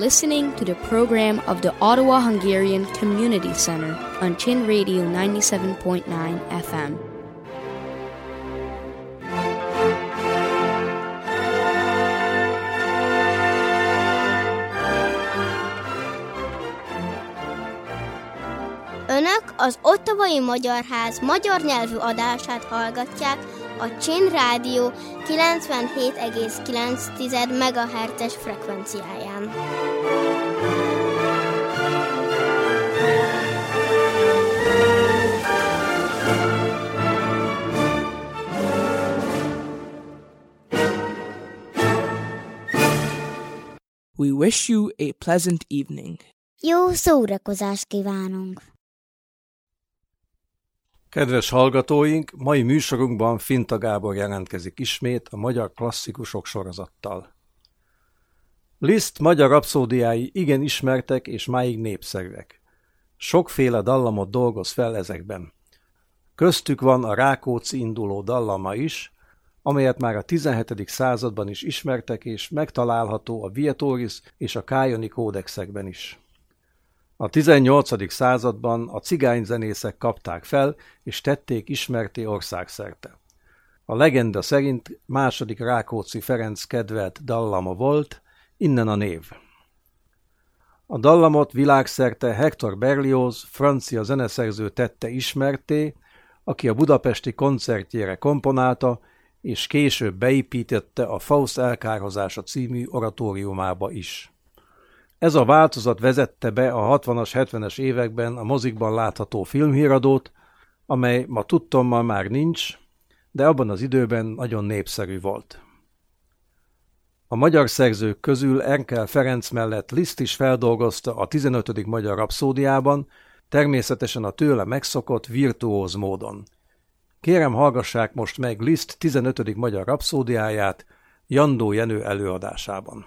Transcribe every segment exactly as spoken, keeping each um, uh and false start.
listening to the program of the Ottawa Hungarian Community Center on Chin Radio ninety-seven point nine F M. Önök az Ottawai Magyar Ház magyar nyelvű adását hallgatják a Chin Rádió kilencvenhét egész kilenc megahertzes frekvenciáján. We wish you a pleasant evening. Jó szórakozást kívánunk! Kedves hallgatóink, mai műsorunkban Finta Gábor jelentkezik ismét a magyar klasszikusok sorozattal. Liszt magyar rapszódiái igen ismertek és máig népszerűek. Sokféle dallamot dolgoz fel ezekben. Köztük van a Rákóczi induló dallama is, amelyet már a tizenhetedik században is ismertek és megtalálható a Vietoris és a Kájoni kódexekben is. A tizennyolcadik században a cigányzenészek kapták fel, és tették ismertté országszerte. A legenda szerint második Rákóczi Ferenc kedvelt dallama volt, innen a név. A dallamot világszerte Hector Berlioz, francia zeneszerző tette ismertté, aki a budapesti koncertjére komponálta, és később beépítette a Faust elkárhozása című oratóriumába is. Ez a változat vezette be a hatvanas, hetvenes években a mozikban látható filmhíradót, amely ma tudtommal már nincs, de abban az időben nagyon népszerű volt. A magyar szerzők közül Erkel Ferenc mellett Liszt is feldolgozta a tizenötödik magyar rapszódiában, természetesen a tőle megszokott virtuóz módon. Kérem, hallgassák most meg Liszt tizenötödik magyar rapszódiáját Jandó Jenő előadásában.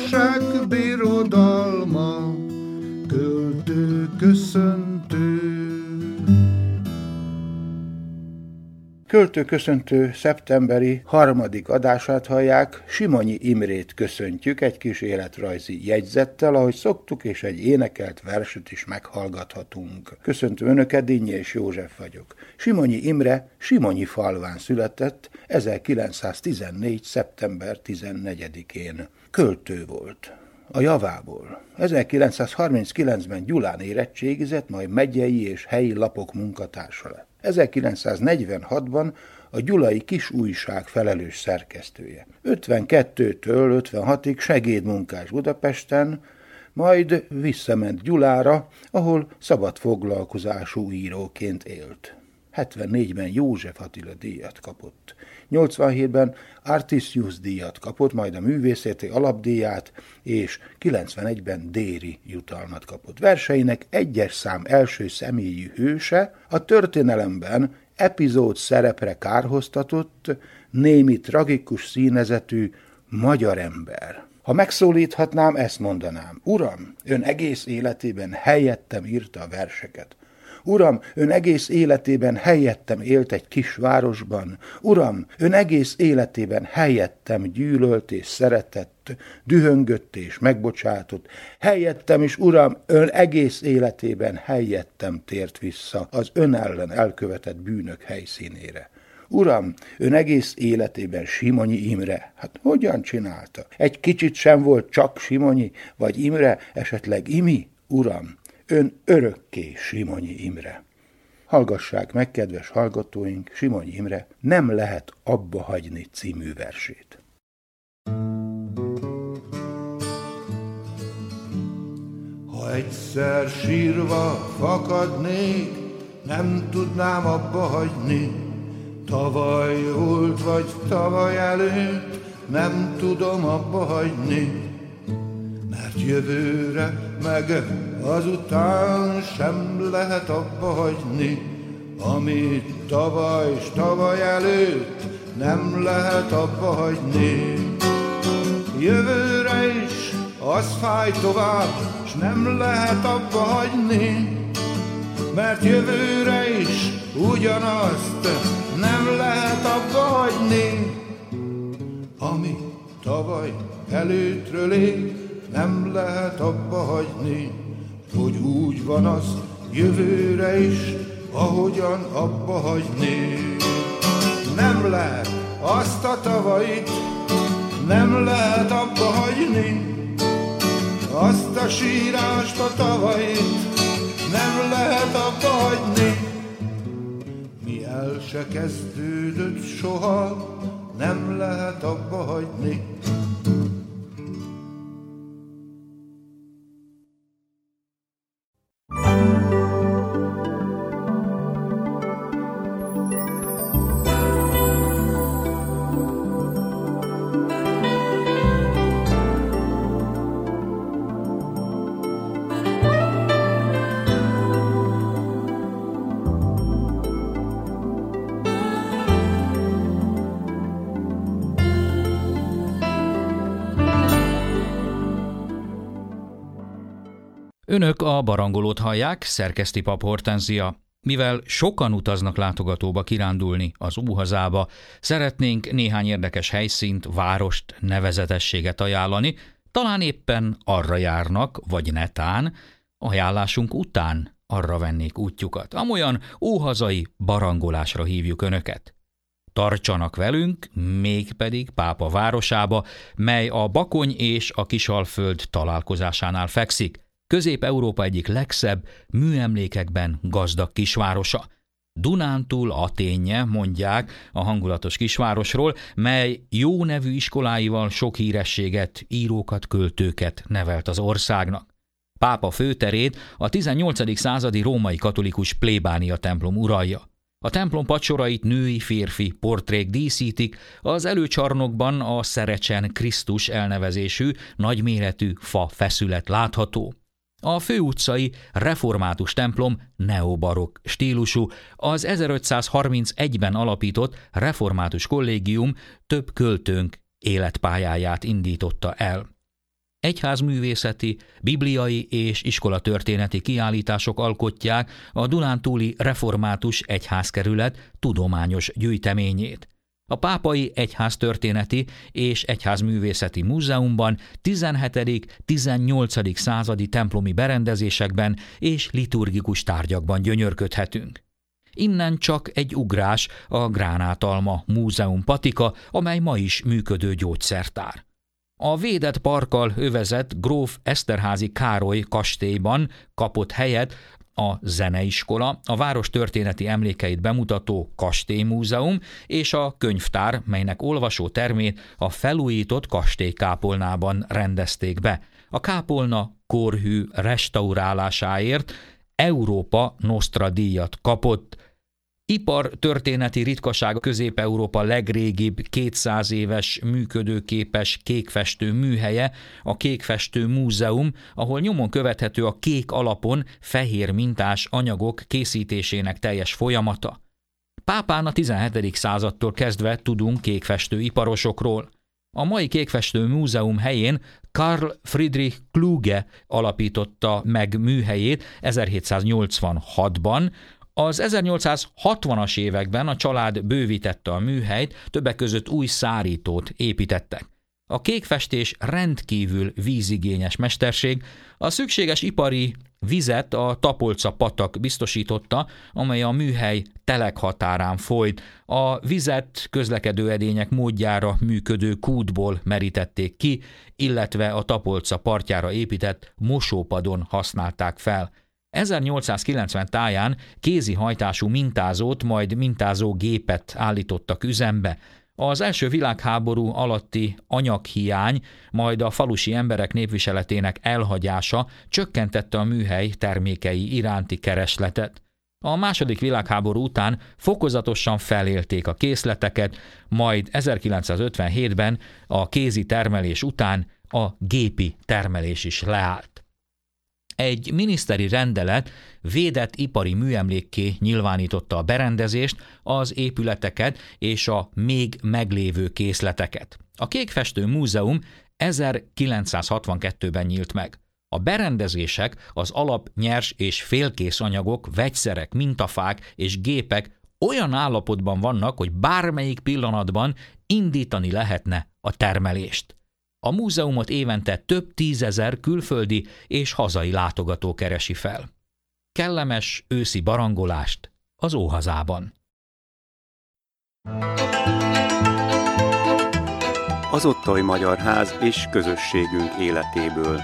versek birodalma, költő köszöntő. Költő köszöntő szeptemberi harmadik adását hallják, Simonyi Imrét köszöntjük egy kis életrajzi jegyzettel, ahogy szoktuk, és egy énekelt verset is meghallgathatunk. Köszöntöm Önöket, Dinnyi és József vagyok. Simonyi Imre Simonyifalván született ezerkilencszáztizennégy. szeptember tizennegyedikén. Költő volt. A javából. ezerkilencszázharminckilencben Gyulán érettségizett, majd megyei és helyi lapok munkatársa lett. ezerkilencszáznegyvenhatban a Gyulai Kis Újság felelős szerkesztője. ötvenkettőtől ötvenhatig segédmunkás Budapesten, majd visszament Gyulára, ahol szabadfoglalkozású íróként élt. hetvennégyben József Attila díjat kapott. nyolcvanhétben Artisius díjat kapott, majd a művészeti alapdíját, és kilencvenegyben Déri jutalmat kapott. Verseinek egyes szám első személyű hőse, a történelemben epizód szerepre kárhoztatott, némi tragikus színezetű magyar ember. Ha megszólíthatnám, ezt mondanám. Uram, ön egész életében helyettem írta a verseket. Uram, ön egész életében helyettem élt egy kis városban. Uram, ön egész életében helyettem gyűlölt és szeretett, dühöngött és megbocsátott. Helyettem is, Uram, ön egész életében helyettem tért vissza az ön ellen elkövetett bűnök helyszínére. Uram, ön egész életében Simonyi Imre. Hát hogyan csinálta? Egy kicsit sem volt csak Simonyi, vagy Imre, esetleg Imi? Uram, ön örökké Simonyi Imre. Hallgassák meg, kedves hallgatóink, Simonyi Imre Nem lehet abba hagyni című versét. Ha egyszer sírva fakadnék, nem tudnám abba hagyni. Tavaly volt vagy tavaly előtt, nem tudom abba hagyni. Mert jövőre meg azután sem lehet abba hagyni, amit tavaly és tavaly előtt nem lehet abba hagyni. Jövőre is az fáj tovább, s nem lehet abba hagyni, mert jövőre is ugyanazt nem lehet abba hagyni, ami tavaly előttről él, nem lehet abba hagyni, hogy úgy van az jövőre is, ahogyan abba hagyni. Nem lehet azt a tavalyit, nem lehet abba hagyni, azt a sírást a tavalyit, nem lehet abba hagyni. Mi el se kezdődött soha, nem lehet abba hagyni. Önök a Barangolót hallják, szerkeszti Pap Hortenzia. Mivel sokan utaznak látogatóba kirándulni az Óhazába, szeretnénk néhány érdekes helyszínt, várost, nevezetességet ajánlani, talán éppen arra járnak, vagy netán, ajánlásunk után arra vennék útjukat. Amolyan óhazai barangolásra hívjuk Önöket. Tartsanak velünk, mégpedig Pápa városába, mely a Bakony és a Kisalföld találkozásánál fekszik, Közép-Európa egyik legszebb, műemlékekben gazdag kisvárosa. Dunántúl Athénje, mondják a hangulatos kisvárosról, mely jó nevű iskoláival sok hírességet, írókat, költőket nevelt az országnak. Pápa főterét a tizennyolcadik századi római katolikus plébánia templom uralja. A templom padsorait női-férfi portrék díszítik, az előcsarnokban a Szerecsen Krisztus elnevezésű nagyméretű fa feszület látható. A főutcai református templom neobarokk stílusú, az ezerötszázharmincegyben alapított református kollégium több költőnk életpályáját indította el. Egyházművészeti, bibliai és iskolatörténeti kiállítások alkotják a Dunántúli Református Egyházkerület tudományos gyűjteményét. A Pápai Egyháztörténeti és Egyházművészeti Múzeumban tizenhetedik-tizennyolcadik századi templomi berendezésekben és liturgikus tárgyakban gyönyörködhetünk. Innen csak egy ugrás a Gránátalma Múzeum patika, amely ma is működő gyógyszertár. A védett parkkal övezett gróf Eszterházy Károly kastélyban kapott helyet a Zeneiskola, a város történeti emlékeit bemutató kastélymúzeum és a könyvtár, melynek olvasó termét a felújított kastélykápolnában rendezték be. A kápolna korhű restaurálásáért Európa Nostra díjat kapott. Ipartörténeti ritkaság Közép-Európa legrégibb kétszáz éves működőképes kékfestő műhelye, a Kékfestő Múzeum, ahol nyomon követhető a kék alapon fehér mintás anyagok készítésének teljes folyamata. Pápán a tizenhetedik századtól kezdve tudunk kékfestő iparosokról. A mai Kékfestő Múzeum helyén Karl Friedrich Kluge alapította meg műhelyét ezerhétszáznyolcvanhatban, az ezernyolcszázhatvanas években a család bővítette a műhelyt, többek között új szárítót építettek. A kékfestés rendkívül vízigényes mesterség, a szükséges ipari vizet a Tapolca patak biztosította, amely a műhely telekhatárán folyt. A vizet közlekedő edények módjára működő kútból merítették ki, illetve a Tapolca partjára épített mosópadon használták fel. ezernyolcszázkilencven táján kézi hajtású mintázót, majd mintázógépet állítottak üzembe. Az első világháború alatti anyaghiány, majd a falusi emberek népviseletének elhagyása csökkentette a műhely termékei iránti keresletet. A második világháború után fokozatosan felélték a készleteket, majd ezerkilencszázötvenhétben a kézi termelés után a gépi termelés is leállt. Egy miniszteri rendelet védett ipari műemlékké nyilvánította a berendezést, az épületeket és a még meglévő készleteket. A Kékfestő Múzeum ezerkilencszázhatvankettőben nyílt meg. A berendezések, az alap nyers és félkész anyagok, vegyszerek, mintafák és gépek olyan állapotban vannak, hogy bármelyik pillanatban indítani lehetne a termelést. A múzeumot évente több tízezer külföldi és hazai látogató keresi fel. Kellemes őszi barangolást az Óhazában. Az Ottai Magyar Ház és közösségünk életéből.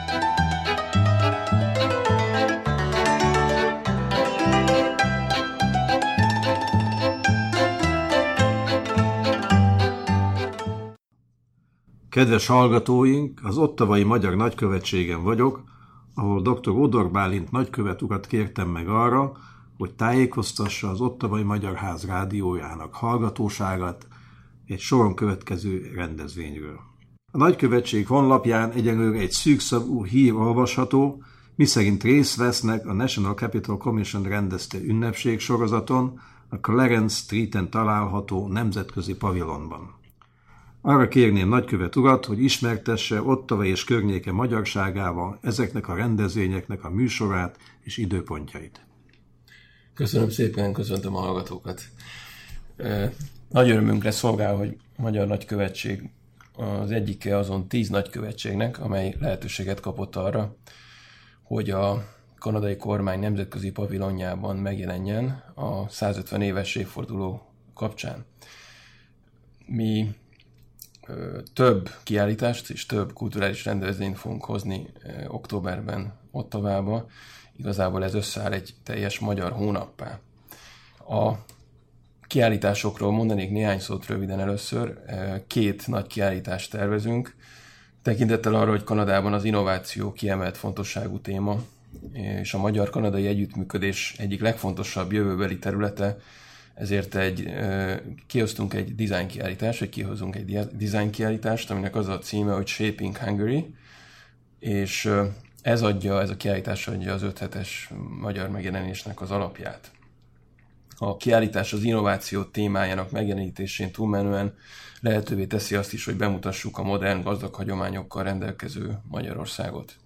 Kedves hallgatóink, az Ottavai Magyar Nagykövetségen vagyok, ahol doktor Ódor Bálint nagykövet urat kértem meg arra, hogy tájékoztassa az Ottavai Magyar Ház rádiójának hallgatóságát egy soron következő rendezvényről. A nagykövetség honlapján egyelőre egy szűkszavú hír olvasható, miszerint részt vesznek a National Capital Commission rendezte ünnepség sorozaton a Clarence Streeten található nemzetközi pavilonban. Arra kérném nagykövet urat, hogy ismertesse Ottava és környéke magyarságával ezeknek a rendezvényeknek a műsorát és időpontjait. Köszönöm szépen, köszöntöm a hallgatókat. Nagy örömünkre szolgál, hogy a Magyar Nagykövetség az egyike azon tíz nagykövetségnek, amely lehetőséget kapott arra, hogy a kanadai kormány nemzetközi pavilonjában megjelenjen a százötven éves évforduló kapcsán. Mi több kiállítást és több kulturális rendezvényt fogunk hozni októberben Ottavába. Igazából ez összeáll egy teljes magyar hónappá. A kiállításokról mondanék néhány szót röviden először. Két nagy kiállítást tervezünk. Tekintettel arra, hogy Kanadában az innováció kiemelt fontosságú téma, és a magyar-kanadai együttműködés egyik legfontosabb jövőbeli területe, ezért egy, kiosztunk egy design kiállítást, vagy kihozunk egy design kiállítást, aminek az a címe, hogy Shaping Hungary, és ez adja, ez a kiállítás adja az öt hetes magyar megjelenésnek az alapját. A kiállítás az innováció témájának megjelenítésén túlmenően lehetővé teszi azt is, hogy bemutassuk a modern, gazdag hagyományokkal rendelkező Magyarországot.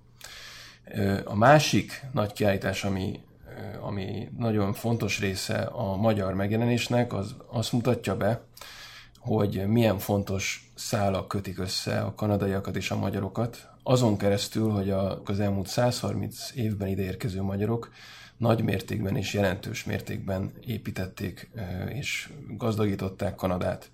A másik nagy kiállítás, ami, ami nagyon fontos része a magyar megjelenésnek, az azt mutatja be, hogy milyen fontos szálak kötik össze a kanadaiakat és a magyarokat, azon keresztül, hogy az elmúlt száz harminc évben ideérkező magyarok nagy mértékben és jelentős mértékben építették és gazdagították Kanadát.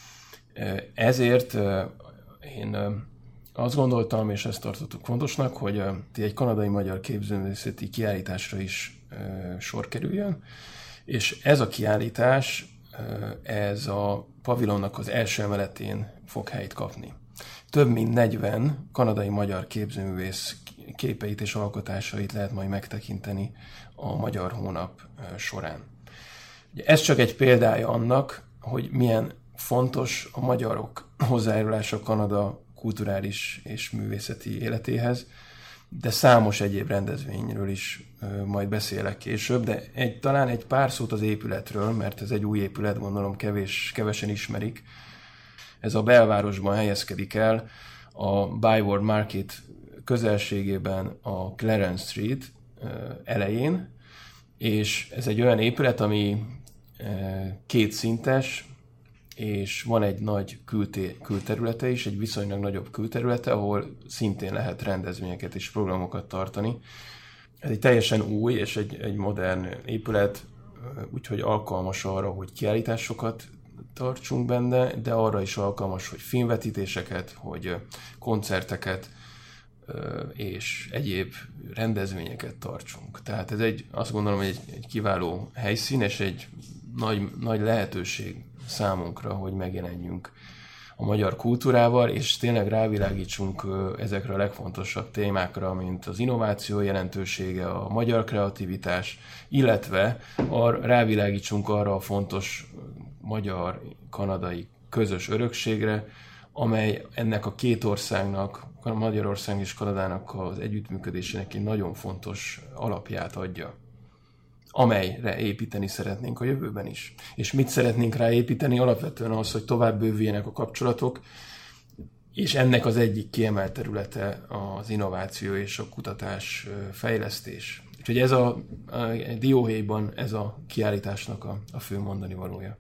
Ezért én azt gondoltam, és ezt tartottuk fontosnak, hogy egy kanadai-magyar képzőművészeti kiállításra is sor kerüljön, és ez a kiállítás, ez a pavilonnak az első emeletén fog helyt kapni. Több mint negyven kanadai-magyar képzőművész képeit és alkotásait lehet majd megtekinteni a Magyar Hónap során. Ez csak egy példája annak, hogy milyen fontos a magyarok hozzájárulása Kanada kulturális és művészeti életéhez, de számos egyéb rendezvényről is majd beszélek később, de egy, talán egy pár szót az épületről, mert ez egy új épület, gondolom kevés, kevesen ismerik. Ez a belvárosban helyezkedik el, a Byward Market közelségében a Clarence Street elején, és ez egy olyan épület, ami kétszintes, és van egy nagy külté, külterülete is, egy viszonylag nagyobb külterülete, ahol szintén lehet rendezvényeket és programokat tartani. Ez egy teljesen új és egy, egy modern épület, úgyhogy alkalmas arra, hogy kiállításokat tartsunk benne, de arra is alkalmas, hogy filmvetítéseket, hogy koncerteket és egyéb rendezvényeket tartsunk. Tehát ez egy, azt gondolom, egy, egy kiváló helyszín, és egy nagy, nagy lehetőség számunkra, hogy megjelenjünk a magyar kultúrával, és tényleg rávilágítsunk ezekre a legfontosabb témákra, mint az innováció jelentősége, a magyar kreativitás, illetve ar, rávilágítsunk arra a fontos magyar-kanadai közös örökségre, amely ennek a két országnak, Magyarország és Kanadának az együttműködésének egy nagyon fontos alapját adja, amelyre építeni szeretnénk a jövőben is. És mit szeretnénk rá építeni? Alapvetően az, hogy tovább bővüljenek a kapcsolatok, és ennek az egyik kiemelt területe az innováció és a kutatás, fejlesztés. Úgyhogy ez a, a dióhéjban ez a kiállításnak a, a fő mondani valója.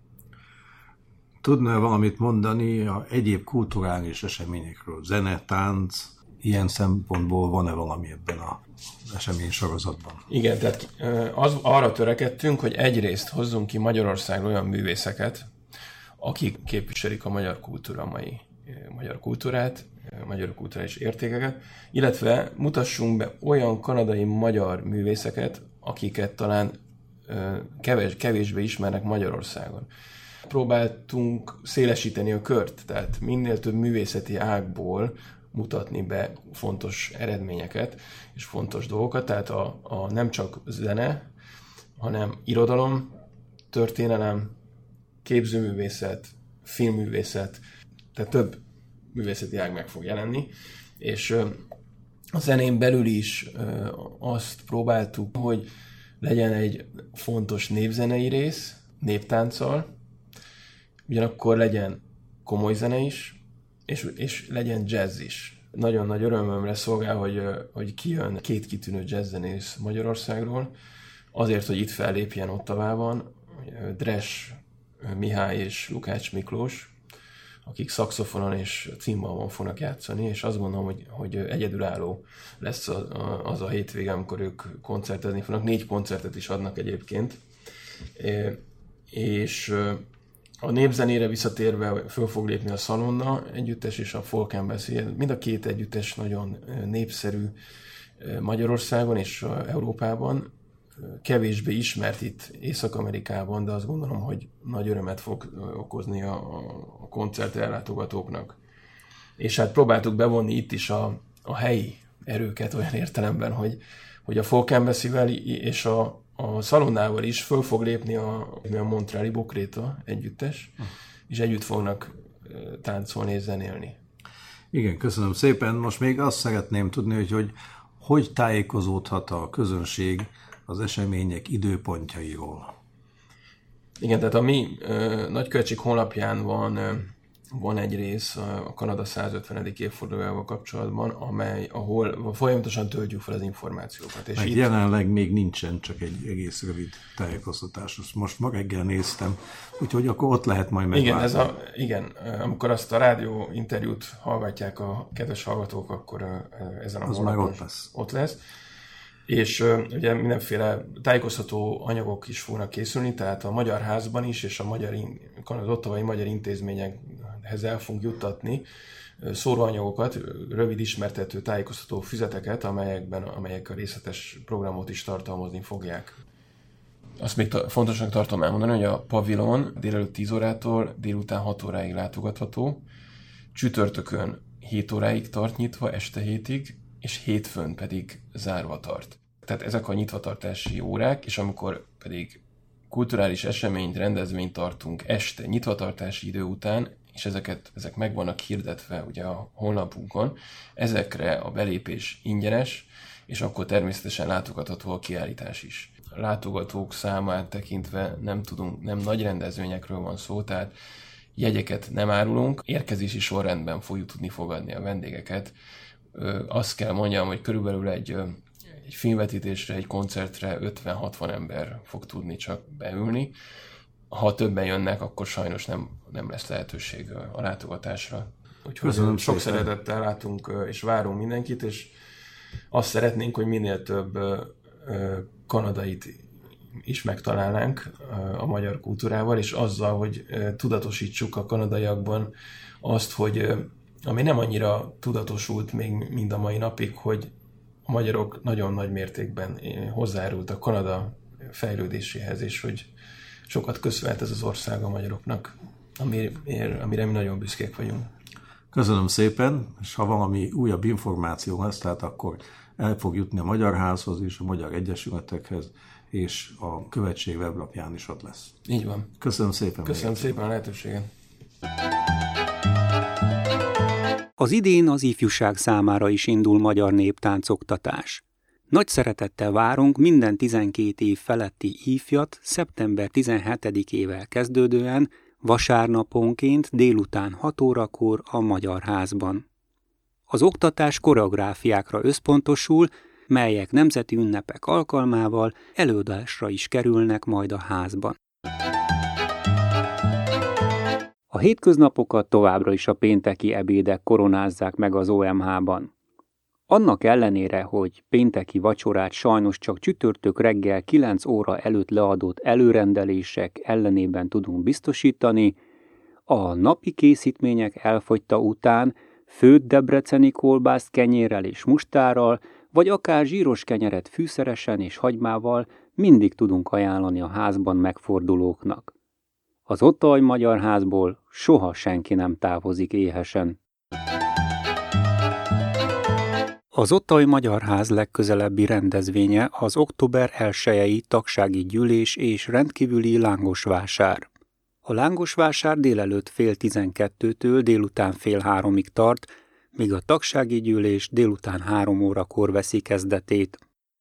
Tudna valamit mondani a egyéb kulturális eseményekről? Zene, tánc, ilyen szempontból van-e valami ebben az esemény sorozatban? Igen, tehát az, arra törekedtünk, hogy egyrészt hozzunk ki Magyarországról olyan művészeket, akik képviselik a magyar kultúra, mai magyar kultúrát, magyar kulturális értékeket, illetve mutassunk be olyan kanadai magyar művészeket, akiket talán kevés, kevésbé ismernek Magyarországon. Próbáltunk szélesíteni a kört, tehát minél több művészeti ágból mutatni be fontos eredményeket és fontos dolgokat, tehát a, a nem csak zene, hanem irodalom, történelem, képzőművészet, filmművészet, tehát több művészeti ág meg fog jelenni, és a zenén belül is azt próbáltuk, hogy legyen egy fontos népzenei rész, néptánccal, ugyanakkor legyen komoly zene is, és, és legyen jazz is. Nagyon nagy örömömre szolgál, hogy, hogy kijön két kitűnő jazzzenész Magyarországról, azért, hogy itt fellépjen Ottawában, Dres Mihály és Lukács Miklós, akik szaxofonon és cimbalban fognak játszani, és azt gondolom, hogy, hogy egyedülálló lesz az a, az a hétvége, amikor ők koncertezni fognak. Négy koncertet is adnak egyébként. És a népzenére visszatérve föl fog lépni a Szalonna együttes és a Folk Embassy. Mind a két együttes nagyon népszerű Magyarországon és Európában. Kevésbé ismert itt Észak-Amerikában, de azt gondolom, hogy nagy örömet fog okozni a, a koncertre ellátogatóknak. És hát próbáltuk bevonni itt is a, a helyi erőket olyan értelemben, hogy, hogy a Folk Embassy-vel és a, a Szalonnával is föl fog lépni a, a Montreali Bokréta együttes, és együtt fognak táncolni és zenélni. Igen, köszönöm szépen. Most még azt szeretném tudni, hogy hogy, hogy tájékozódhat a közönség az események időpontjairól. Igen, tehát a mi ö, nagykövetség honlapján van, ö, van egy rész a Kanada százötvenedik évfordulójával kapcsolatban, amely, ahol folyamatosan töltjük fel az információkat. És itt... jelenleg még nincsen, csak egy egész rövid tájékoztatás. Most ma reggel néztem, úgyhogy akkor ott lehet majd megválni. Igen, ez a, igen, amikor azt a rádió interjút hallgatják a kedves hallgatók, akkor ezen a az már ott lesz. ott lesz. És uh, ugye mindenféle tájékoztató anyagok is fognak készülni, tehát a Magyar Házban is, és a magyar, az ottavai magyar intézményekhez el fogunk juttatni szóróanyagokat, rövid ismertető tájékoztató füzeteket, amelyekben, amelyek a részletes programot is tartalmazni fogják. Azt még ta- fontosnak tartom elmondani, hogy a pavilon délelőtt tíz órától délután hat óráig látogatható, csütörtökön hét óráig tart nyitva, este hétig, és hétfőn pedig zárva tart. Tehát ezek a nyitvatartási órák, és amikor pedig kulturális eseményt, rendezvényt tartunk este nyitvatartási idő után, és ezeket, ezek meg vannak hirdetve ugye a honlapunkon, ezekre a belépés ingyenes, és akkor természetesen látogatható a kiállítás is. A látogatók számát tekintve nem tudunk, nem nagy rendezvényekről van szó, tehát jegyeket nem árulunk, érkezési sorrendben fogjuk tudni fogadni a vendégeket. Ö, azt kell mondjam, hogy körülbelül egy, egy filmvetítésre, egy koncertre ötven-hatvan ember fog tudni csak beülni. Ha többen jönnek, akkor sajnos nem, nem lesz lehetőség a látogatásra. Úgyhogy Köszönöm sok szépen. Szeretettel látunk és várunk mindenkit, és azt szeretnénk, hogy minél több kanadait is megtalálnánk a magyar kultúrával, és azzal, hogy tudatosítsuk a kanadaiakban azt, hogy ami nem annyira tudatosult még mind a mai napig, hogy a magyarok nagyon nagy mértékben hozzájárultak Kanada fejlődéséhez, és hogy sokat köszönhet ez az ország a magyaroknak, amire, amire mi nagyon büszkék vagyunk. Köszönöm szépen, és ha valami újabb információ lesz, tehát akkor el fog jutni a Magyar Házhoz és a Magyar Egyesületekhez, és a követség weblapján is ott lesz. Így van. Köszönöm szépen. Köszönöm szépen a lehetőséget. Az idén az ifjúság számára is indul magyar néptáncoktatás. Nagy szeretettel várunk minden tizenkét év feletti ifjat szeptember tizenhetedikével kezdődően vasárnaponként délután hat órakor a Magyar Házban. Az oktatás koreográfiákra összpontosul, melyek nemzeti ünnepek alkalmával előadásra is kerülnek majd a házban. A hétköznapokat továbbra is a pénteki ebédek koronázzák meg az o em há-ban. Annak ellenére, hogy pénteki vacsorát sajnos csak csütörtök reggel kilenc óra előtt leadott előrendelések ellenében tudunk biztosítani, a napi készítmények elfogyta után főtt debreceni kolbászt kenyérrel és mustárral, vagy akár zsíros kenyeret fűszeresen és hagymával mindig tudunk ajánlani a házban megfordulóknak. Az Ottavai Magyar Házból soha senki nem távozik éhesen. Az Ottavai Magyar Ház legközelebbi rendezvénye az október elsejei tagsági gyűlés és rendkívüli lángosvásár. A lángosvásár délelőtt fél tizenkettőtől délután fél háromig tart, míg a tagsági gyűlés délután három órakor veszi kezdetét.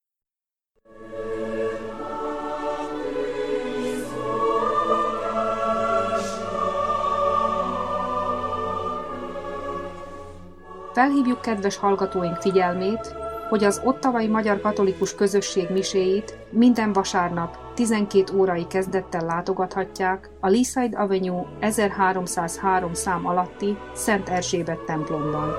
Felhívjuk kedves hallgatóink figyelmét, hogy az Ottavai Magyar Katolikus Közösség miséit minden vasárnap tizenkét órai kezdettel látogathatják a Leaside Avenue ezerháromszázhárom szám alatti Szent Erzsébet templomban.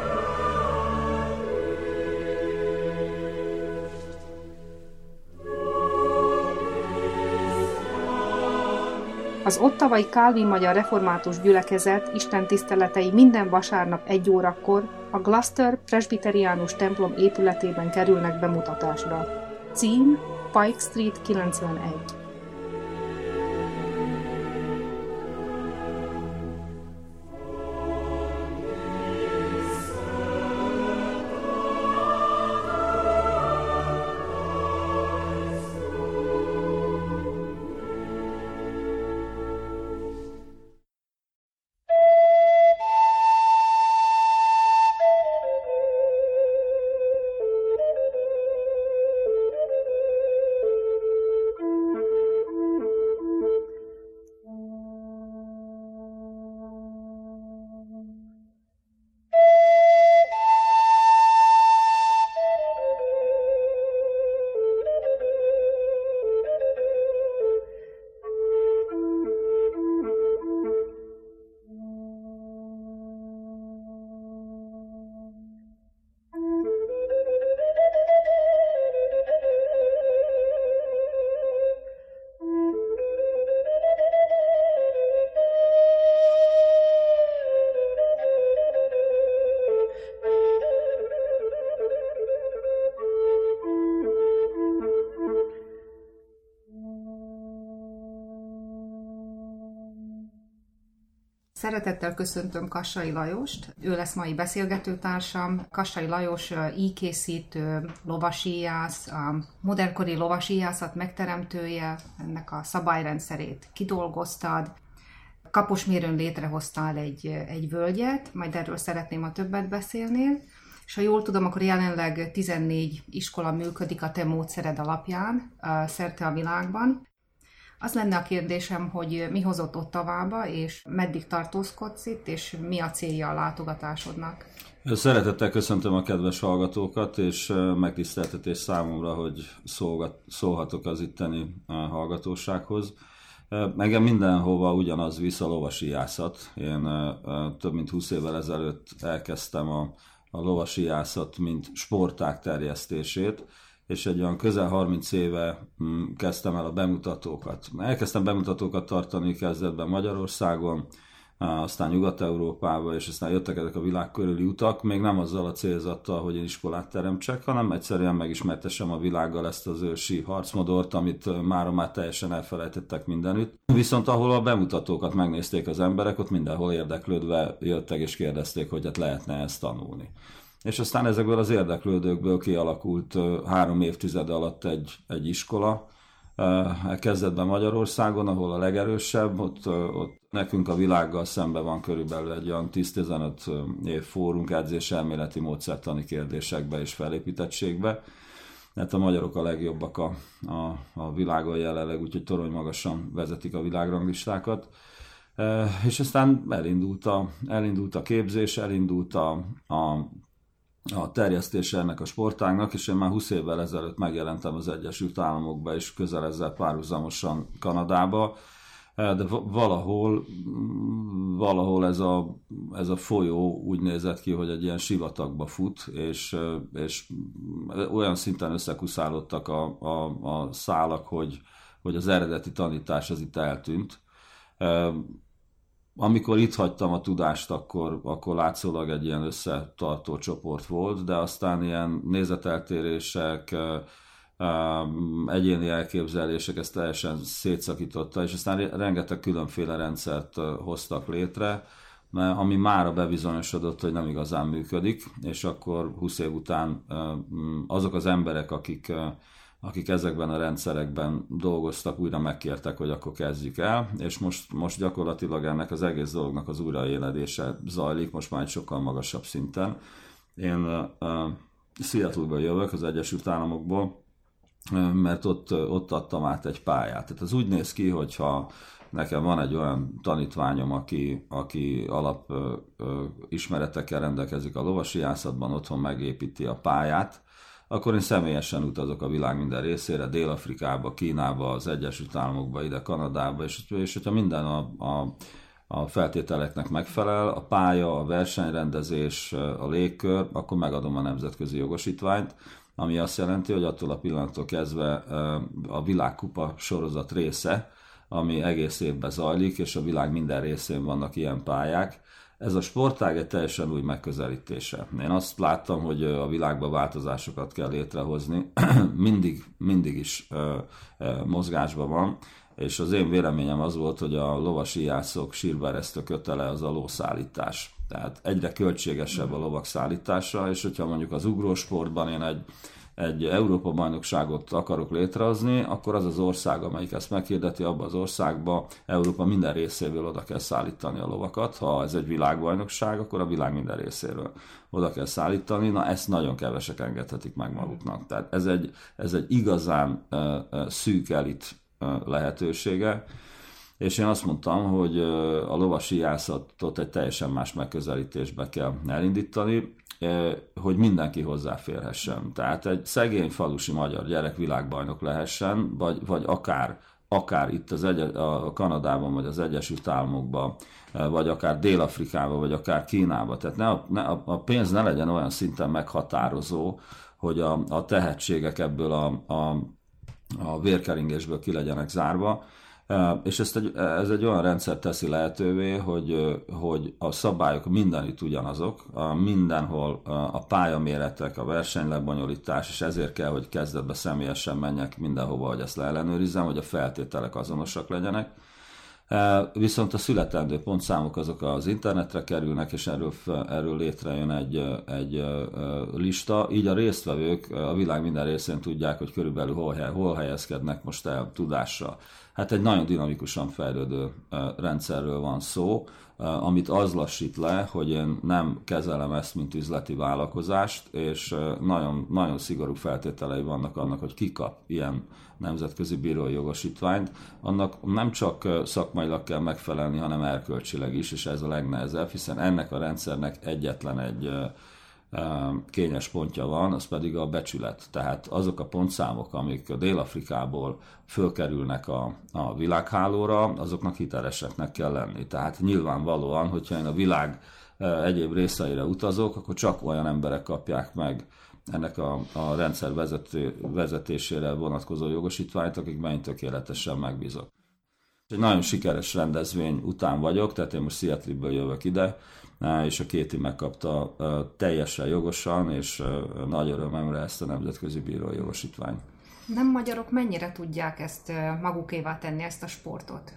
Az ottavai Kálvin Magyar Református Gyülekezet istentiszteletei minden vasárnap egy órakor a Gloucester Presbyteriánus templom épületében kerülnek bemutatásra. Cím Pike Street kilencvenegy. Szeretettel köszöntöm Kassai Lajost, ő lesz mai beszélgetőtársam. Kassai Lajos íjkészítő, lovasíjász, a modernkori lovasíjászat megteremtője, ennek a szabályrendszerét kidolgoztad. Kaposmérőn létrehoztál egy, egy völgyet, majd erről szeretném, ha többet beszélnél. És ha jól tudom, akkor jelenleg tizennégy iskola működik a te módszered alapján szerte a világban. Az lenne a kérdésem, hogy mi hozott Ottavába, és meddig tartózkodsz itt, és mi a célja a látogatásodnak? Szeretettel köszöntöm a kedves hallgatókat, és megtiszteltetés számomra, hogy szolgat, szólhatok az itteni hallgatósághoz. Engem mindenhova ugyanaz visz, a lovasíjászat. Én több mint húsz évvel ezelőtt elkezdtem a, a lovasíjászat, mint sportág terjesztését, és egy olyan közel harminc éve kezdtem el a bemutatókat. Elkezdtem bemutatókat tartani kezdetben Magyarországon, aztán Nyugat-Európába, és aztán jöttek ezek a világ körüli utak, még nem azzal a célzattal, hogy én iskolát teremtsek, hanem egyszerűen megismertessem a világgal ezt az ősi harcmodort, amit mára már teljesen elfelejtettek mindenütt. Viszont ahol a bemutatókat megnézték az emberek, ott mindenhol érdeklődve jöttek és kérdezték, hogy hát lehetne ezt tanulni. És aztán ezekből az érdeklődőkből kialakult három évtized alatt egy, egy iskola, kezdetben Magyarországon, ahol a legerősebb, ott, ott nekünk a világgal szemben van körülbelül egy olyan tíz-tizenöt év fórunk edzés elméleti módszertani kérdésekbe és felépítettségbe. Hát a magyarok a legjobbak a, a, a világon jelenleg, úgyhogy torony magasan vezetik a világranglistákat. És aztán elindult a, elindult a képzés, elindult a, a a terjesztése ennek a sportágnak, és én már húsz évvel ezelőtt megjelentem az Egyesült Államokba, és közel ezzel párhuzamosan Kanadába, de valahol, valahol ez, a, ez a folyó úgy nézett ki, hogy egy ilyen sivatagba fut, és, és olyan szinten összekuszálódtak a, a, a szálak, hogy, hogy az eredeti tanítás az itt eltűnt. Amikor itt hagytam a tudást, akkor, akkor látszólag egy ilyen összetartó csoport volt, de aztán ilyen nézeteltérések, egyéni elképzelések ezt teljesen szétszakította, és aztán rengeteg különféle rendszert hoztak létre, ami mára bebizonyosodott, hogy nem igazán működik, és akkor húsz év után azok az emberek, akik akik ezekben a rendszerekben dolgoztak, újra megkértek, hogy akkor kezdjük el, és most, most gyakorlatilag ennek az egész dolognak az újraéledése zajlik, most már egy sokkal magasabb szinten. Én uh, Seattle-ba jövök, az Egyesült Államokból, uh, mert ott, ott adtam át egy pályát. Tehát az úgy néz ki, hogyha nekem van egy olyan tanítványom, aki, aki alap uh, uh, ismeretekkel rendelkezik a lovasíjászatban, otthon megépíti a pályát, akkor én személyesen utazok a világ minden részére, Dél-Afrikába, Kínába, az Egyesült Államokba, ide Kanadába, és, és hogyha minden a, a, a feltételeknek megfelel, a pálya, a versenyrendezés, a légkör, akkor megadom a nemzetközi jogosítványt, ami azt jelenti, hogy attól a pillanattól kezdve a világkupa sorozat része, ami egész évben zajlik, és a világ minden részén vannak ilyen pályák. Ez a sportág egy teljesen új megközelítése. Én azt láttam, hogy a világban változásokat kell létrehozni, mindig, mindig is mozgásban van, és az én véleményem az volt, hogy a lovasíjászok sírveresztő kötele az a lószállítás. Tehát egyre költségesebb a lovak szállítása, és hogyha mondjuk az ugrósportban én egy egy Európa-bajnokságot akarok létrehozni, akkor az az ország, amelyik ezt meghirdeti, abban az országban Európa minden részéről oda kell szállítani a lovakat. Ha ez egy világbajnokság, akkor a világ minden részéről oda kell szállítani. Na, ezt nagyon kevesek engedhetik meg maguknak. Tehát ez egy, ez egy igazán uh, uh, szűk elit uh, lehetősége. És én azt mondtam, hogy uh, a lovasíjászatot egy teljesen más megközelítésbe kell elindítani, hogy mindenki hozzáférhessen. Tehát egy szegény falusi magyar gyerek világbajnok lehessen, vagy, vagy akár, akár itt az egy, a Kanadában, vagy az Egyesült Államokban, vagy akár Dél-Afrikában, vagy akár Kínában. Tehát ne a, ne, a pénz ne legyen olyan szinten meghatározó, hogy a, a tehetségek ebből a, a, a vérkeringésből ki legyenek zárva, és ezt egy, ez egy olyan rendszer teszi lehetővé, hogy, hogy a szabályok mindenütt ugyanazok, mindenhol a pályaméretek, a versenylebonyolítás, és ezért kell, hogy kezdetben személyesen menjek mindenhova, hogy ezt leellenőrizzem, hogy a feltételek azonosak legyenek. Viszont a születendő pontszámok azok az internetre kerülnek, és erről, erről létrejön egy, egy lista. Így a résztvevők a világ minden részén tudják, hogy körülbelül hol, hol helyezkednek most el tudásra. Hát egy nagyon dinamikusan fejlődő rendszerről van szó, amit az lassít le, hogy én nem kezelem ezt, mint üzleti vállalkozást, és nagyon, nagyon szigorú feltételei vannak annak, hogy ki kap ilyen nemzetközi bírói jogosítványt. Annak nem csak szakmailag kell megfelelni, hanem erkölcsileg is, és ez a legnehezebb, hiszen ennek a rendszernek egyetlen egy kényes pontja van, az pedig a becsület. Tehát azok a pontszámok, amik a Dél-Afrikából fölkerülnek a, a világhálóra, azoknak hiteleseknek kell lenni. Tehát nyilvánvalóan, hogyha én a világ egyéb részeire utazok, akkor csak olyan emberek kapják meg ennek a, a rendszer vezető, vezetésére vonatkozó jogosítványt, akikben én tökéletesen megbízok. Egy nagyon sikeres rendezvény után vagyok, tehát én most Seattle-ből jövök ide, és a Kéti megkapta teljesen jogosan, és nagy örömemre ezt a nemzetközi bírói jogosítványt. Nem magyarok mennyire tudják ezt magukévá tenni, ezt a sportot?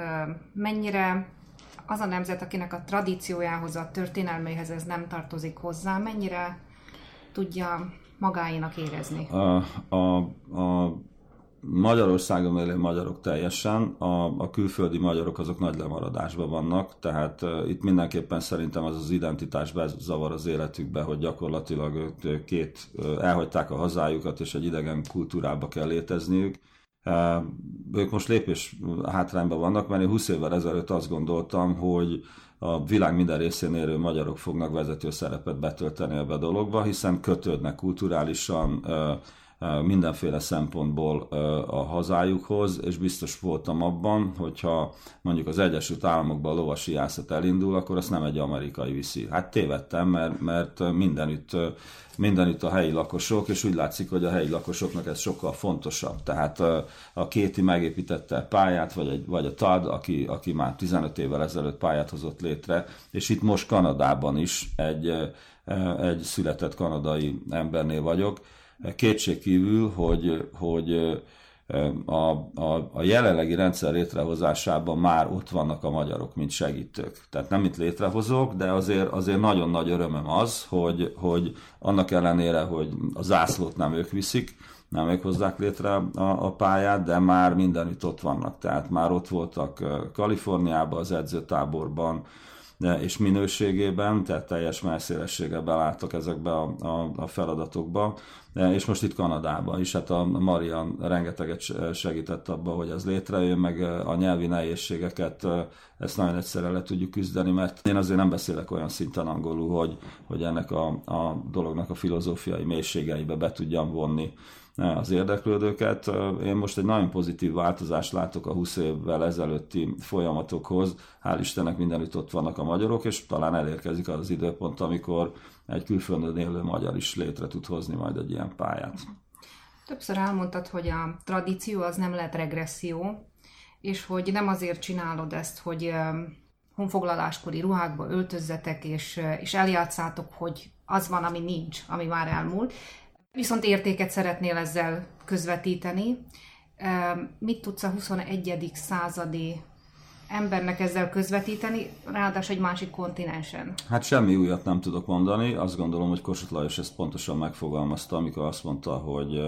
Mennyire az a nemzet, akinek a tradíciójához, a történelméhez ez nem tartozik hozzá, mennyire tudja magáénak érezni? A, a, a Magyarországon élő magyarok teljesen, a, a külföldi magyarok azok nagy lemaradásban vannak, tehát uh, itt mindenképpen szerintem az az identitás bezavar az életükbe, hogy gyakorlatilag uh, két uh, elhagyták a hazájukat, és egy idegen kultúrába kell létezniük. Uh, ők most lépés hátrányban vannak, mert én húsz évvel ezelőtt azt gondoltam, hogy a világ minden részén élő magyarok fognak vezető szerepet betölteni ebbe a dologba, hiszen kötődnek kulturálisan, uh, mindenféle szempontból a hazájukhoz, és biztos voltam abban, hogyha mondjuk az Egyesült Államokban a lovasiászat elindul, akkor azt nem egy amerikai viszi. Hát tévedtem, mert, mert mindenütt, mindenütt a helyi lakosok, és úgy látszik, hogy a helyi lakosoknak ez sokkal fontosabb. Tehát a Kéti megépítette pályát, vagy, egy, vagy a Tad, aki, aki már tizenöt évvel ezelőtt pályát hozott létre, és itt most Kanadában is egy, egy született kanadai embernél vagyok. Kétségkívül, hogy, hogy a, a, a jelenlegi rendszer létrehozásában már ott vannak a magyarok, mint segítők. Tehát nem mint létrehozók, de azért, azért nagyon nagy örömöm az, hogy, hogy annak ellenére, hogy a zászlót nem ők viszik, nem ők hozzák létre a, a pályát, de már mindenütt ott vannak. Tehát már ott voltak Kaliforniában, az edzőtáborban, de, és minőségében, tehát teljes messzélességgel belálltak ezekbe a, a, a feladatokba, de, és most itt Kanadában is, hát a Marian rengeteget segített abba, hogy ez létrejön, meg a nyelvi nehézségeket, ezt nagyon egyszerre le tudjuk küzdeni, mert én azért nem beszélek olyan szinten angolul, hogy, hogy ennek a, a dolognak a filozófiai mélységeibe be tudjam vonni az érdeklődőket. Én most egy nagyon pozitív változást látok a húsz évvel ezelőtti folyamatokhoz. Hál' Istennek mindenütt ott vannak a magyarok, és talán elérkezik az időpont, amikor egy külföldön élő magyar is létre tud hozni majd egy ilyen pályát. Többször elmondtad, hogy a tradíció az nem lehet regresszió, és hogy nem azért csinálod ezt, hogy honfoglaláskori ruhákba öltözzetek, és, és eljátszátok, hogy az van, ami nincs, ami már elmúlt. Viszont értéket szeretnél ezzel közvetíteni. Mit tudsz a huszonegyedik századi embernek ezzel közvetíteni, ráadásul egy másik kontinensen? Hát semmi újat nem tudok mondani. Azt gondolom, hogy Kossuth Lajos ezt pontosan megfogalmazta, amikor azt mondta, hogy,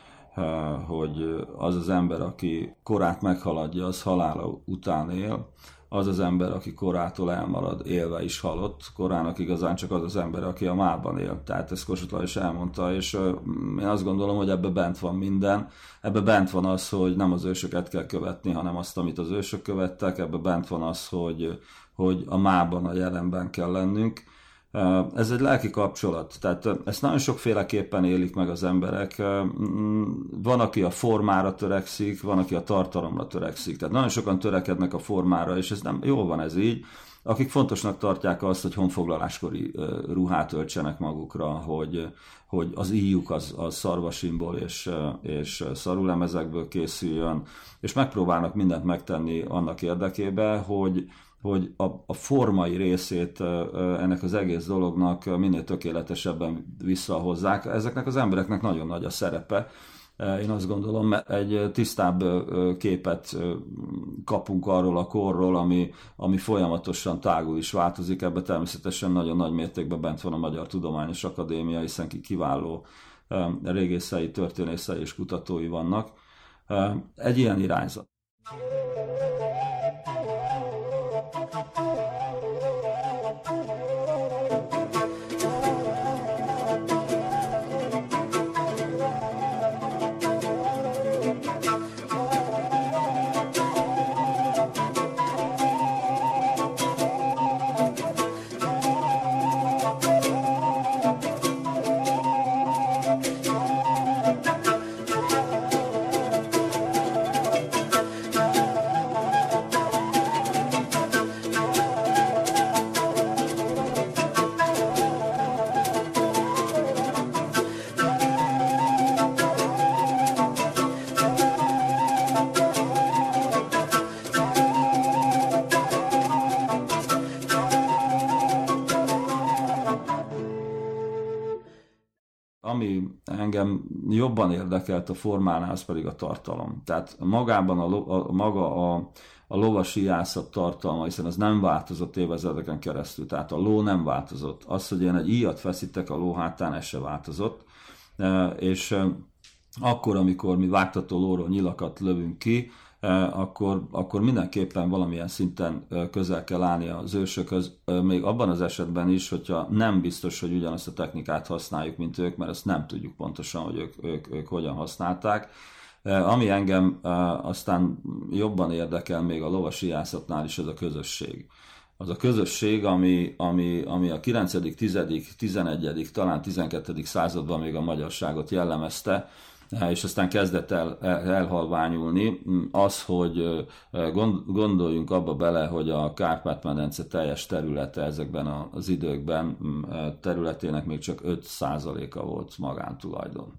hogy az az ember, aki korát meghaladja, az halála után él. Az az ember, aki korától elmarad, élve is halott, korának igazán csak az az ember, aki a mában él. Tehát ezt Kossuth Lajos elmondta, és én azt gondolom, hogy ebbe bent van minden. Ebbe bent van az, hogy nem az ősöket kell követni, hanem azt, amit az ősök követtek. Ebbe bent van az, hogy, hogy a mában, a jelenben kell lennünk. Ez egy lelki kapcsolat, tehát ezt nagyon sokféleképpen élik meg az emberek. Van, aki a formára törekszik, van, aki a tartalomra törekszik. Tehát nagyon sokan törekednek a formára, és ez nem, jól van ez így. Akik fontosnak tartják azt, hogy honfoglaláskori ruhát öltsenek magukra, hogy, hogy az íjuk az, az szarvasimból és, és szarulemezekből készüljön, és megpróbálnak mindent megtenni annak érdekében, hogy hogy a, a formai részét ennek az egész dolognak minél tökéletesebben visszahozzák. Ezeknek az embereknek nagyon nagy a szerepe, Én azt gondolom, egy tisztább képet kapunk arról a korról, ami, ami folyamatosan tágul is változik. Ebben természetesen nagyon nagy mértékben bent van a Magyar Tudományos Akadémia, hiszen kiváló régészei, történészei és kutatói vannak. Egy ilyen irányzat. Ami engem jobban érdekelt a formánál, az pedig a tartalom. Tehát magában a, lo, a, maga a, a lovasíjászat tartalma, hiszen az nem változott évezredeken keresztül, tehát a ló nem változott. Az, hogy én egy íjat feszítek a ló hátán, ez se változott. És akkor, amikor mi vágtató lóról nyilakat lövünk ki, Akkor, akkor mindenképpen valamilyen szinten közel kell állni az ősökhöz, még abban az esetben is, hogyha nem biztos, hogy ugyanazt a technikát használjuk, mint ők, mert ezt nem tudjuk pontosan, hogy ők, ők, ők hogyan használták. Ami engem aztán jobban érdekel még a lovasíjászatnál is, ez a közösség. Az a közösség, ami, ami, ami a kilencedik, tizedik, tizenegyedik, talán tizenkettedik században még a magyarságot jellemezte, és aztán kezdett el, elhalványulni, az, hogy gondoljunk abba bele, hogy a Kárpát-medence teljes területe ezekben az időkben területének még csak öt százaléka volt magántulajdon.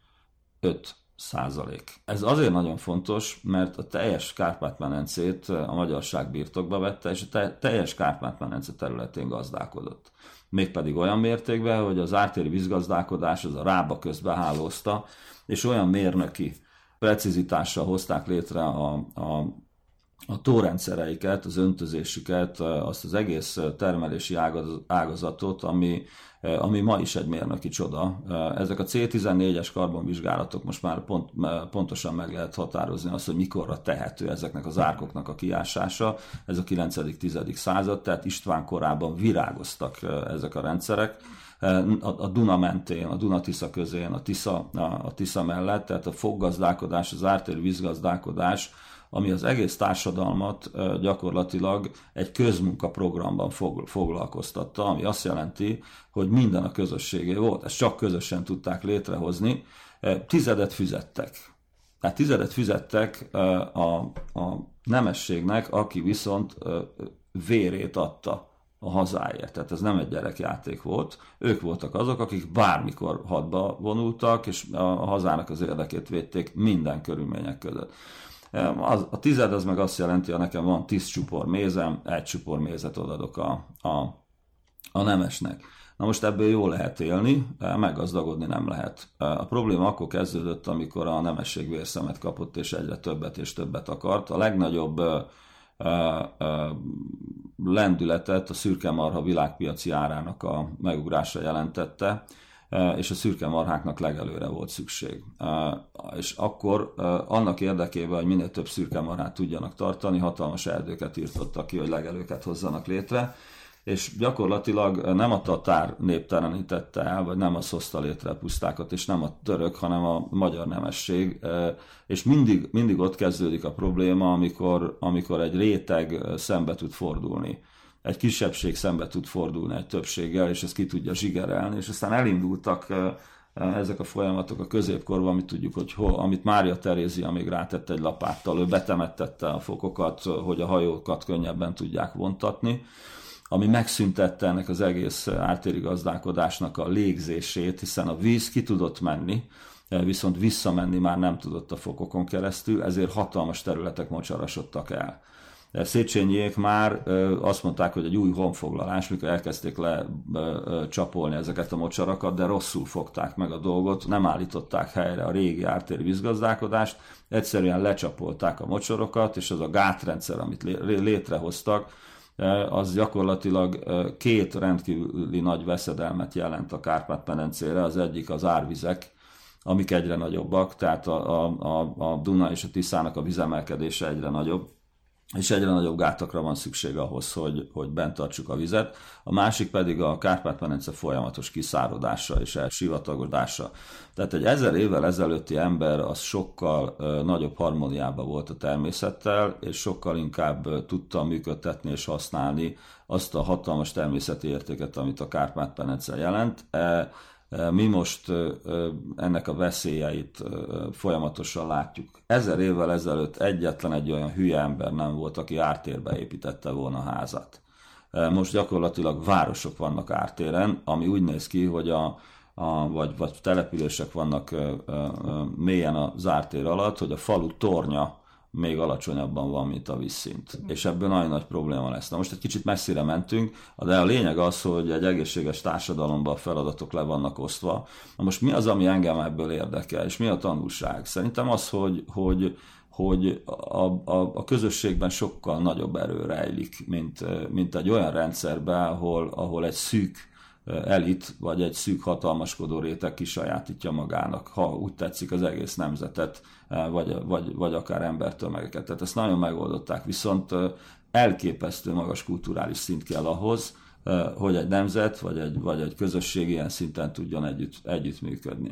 öt százalék. Ez azért nagyon fontos, mert a teljes Kárpát-medencét a magyarság birtokba vette, és a teljes Kárpát-medence területén gazdálkodott. Mégpedig olyan mértékben, hogy az ártéri vízgazdálkodás az a Rába közbe hálózta, és olyan mérnöki precizitással hozták létre a, a, a tórendszereiket, az öntözésüket, azt az egész termelési ágazatot, ami, ami ma is egy mérnöki csoda. Ezek a cé tizennégyes karbonvizsgálatok most már pont, pontosan meg lehet határozni azt, hogy mikorra tehető ezeknek az árkoknak a kiásása. Ez a kilencedik-tizedik század, tehát István korában virágoztak ezek a rendszerek. A Duna mentén, a Duna-Tisza közén, a Tisza, a Tisza mellett, tehát a foggazdálkodás, az ártéri vízgazdálkodás, ami az egész társadalmat gyakorlatilag egy közmunkaprogramban foglalkoztatta, ami azt jelenti, hogy minden a közösségé volt. Ezt csak közösen tudták létrehozni. Tizedet fizettek. Tehát tizedet fizettek a, a nemességnek, aki viszont vérét adta a hazáért. Tehát ez nem egy gyerekjáték volt. Ők voltak azok, akik bármikor hadba vonultak, és a hazának az érdekét védték minden körülmények között. Az, a tized az meg azt jelenti, hogy nekem van tíz csupor mézem, egy csupor mézet odadok a, a, a nemesnek. Na most ebből jól lehet élni, meggazdagodni nem lehet. A probléma akkor kezdődött, amikor a nemesség vérszemet kapott, és egyre többet és többet akart. A legnagyobb lendületet a szürkemarha világpiaci árának a megugrása jelentette, és a szürkemarháknak legelőre volt szükség. És akkor annak érdekében, hogy minél több szürkemarhát tudjanak tartani, hatalmas erdőket írtottak ki, hogy legelőket hozzanak létre, és gyakorlatilag nem a tatár néptelenítette el, vagy nem az hozta létre a pusztákat, és nem a török, hanem a magyar nemesség, és mindig, mindig ott kezdődik a probléma, amikor, amikor egy réteg szembe tud fordulni. Egy kisebbség szembe tud fordulni egy többséggel, és ezt ki tudja zsigerelni, és aztán elindultak ezek a folyamatok a középkorban, amit tudjuk, hogy hol, amit Mária Terézia még rátett egy lapáttal, ő betemettette a fokokat, hogy a hajókat könnyebben tudják vontatni, ami megszüntette ennek az egész ártéri gazdálkodásnak a légzését, hiszen a víz ki tudott menni, viszont visszamenni már nem tudott a fokokon keresztül, ezért hatalmas területek mocsarasodtak el. Széchenyiék már azt mondták, hogy egy új honfoglalás, mikor elkezdték lecsapolni ezeket a mocsarakat, de rosszul fogták meg a dolgot, nem állították helyre a régi ártéri vízgazdálkodást, egyszerűen lecsapolták a mocsorokat, és az a gátrendszer, amit létrehoztak, az gyakorlatilag két rendkívüli nagy veszedelmet jelent a Kárpát-medencére. Az egyik az árvizek, amik egyre nagyobbak, tehát a, a, a Duna és a Tiszának a vizemelkedése egyre nagyobb, és egyre nagyobb gátakra van szükség ahhoz, hogy, hogy bent tartsuk a vizet. A másik pedig a Kárpát-medence folyamatos kiszárodása és elsivatagodása. Tehát egy ezer évvel ezelőtti ember az sokkal uh, nagyobb harmóniában volt a természettel, és sokkal inkább uh, tudta működtetni és használni azt a hatalmas természeti értéket, amit a Kárpát-medence jelent. E, Mi most ennek a veszélyeit folyamatosan látjuk. Ezer évvel ezelőtt egyetlen egy olyan hülye ember nem volt, aki ártérbe építette volna a házat. Most gyakorlatilag városok vannak ártéren, ami úgy néz ki, hogy a, a, vagy, vagy települések vannak mélyen az ártér alatt, hogy a falu tornya még alacsonyabban van, mint a vízszint. És ebből nagyon nagy probléma lesz. Na most egy kicsit messzire mentünk, de a lényeg az, hogy egy egészséges társadalomban a feladatok le vannak osztva. Na most mi az, ami engem ebből érdekel, és mi a tanulság? Szerintem az, hogy, hogy, hogy a, a, a közösségben sokkal nagyobb erő rejlik, mint, mint egy olyan rendszerben, ahol, ahol egy szűk elit, vagy egy szűk hatalmaskodó réteg kisajátítja magának, ha úgy tetszik, az egész nemzetet, vagy, vagy, vagy akár embertömegeket. Tehát ezt nagyon megoldották, viszont elképesztő magas kulturális szint kell ahhoz, hogy egy nemzet, vagy egy, vagy egy közösség ilyen szinten tudjon együtt, együttműködni.